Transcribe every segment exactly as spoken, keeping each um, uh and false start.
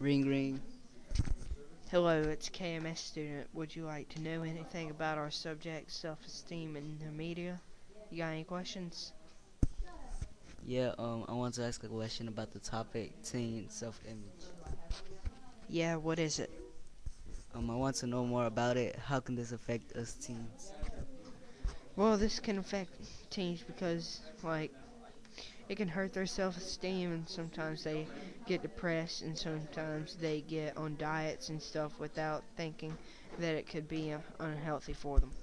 Ring ring. Hello, it's K M S student. Would you like to know anything about our subject, self-esteem in the media? You got any questions? Yeah, um, I want to ask a question about the topic teen self-image. Yeah, what is it? Um, I want to know more about it. How can this affect us teens? Well, this can affect teens because, like, it can hurt their self-esteem, and sometimes they get depressed, and sometimes they get on diets and stuff without thinking that it could be uh, unhealthy for them.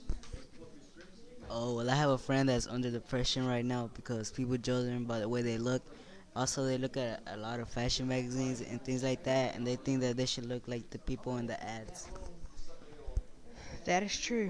Oh, well, I have a friend that's under depression right now because people judge them by the way they look. Also, they look at a lot of fashion magazines and things like that, and they think that they should look like the people in the ads. That is true.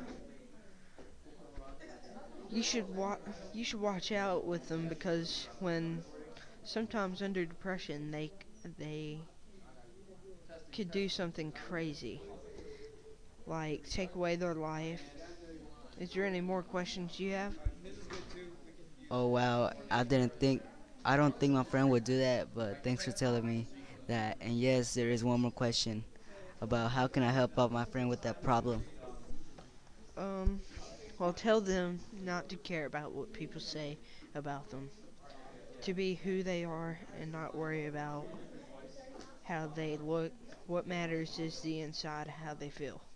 You should wa- you should watch out with them because when sometimes under depression they they could do something crazy, like take away their life. Is there any more questions you have? Oh wow, I didn't think, I don't think my friend would do that, but thanks for telling me that. And yes, there is one more question about how can I help out my friend with that problem. Um, well, tell them not to care about what people say about them, to be who they are and not worry about how they look. What matters is the inside, how they feel.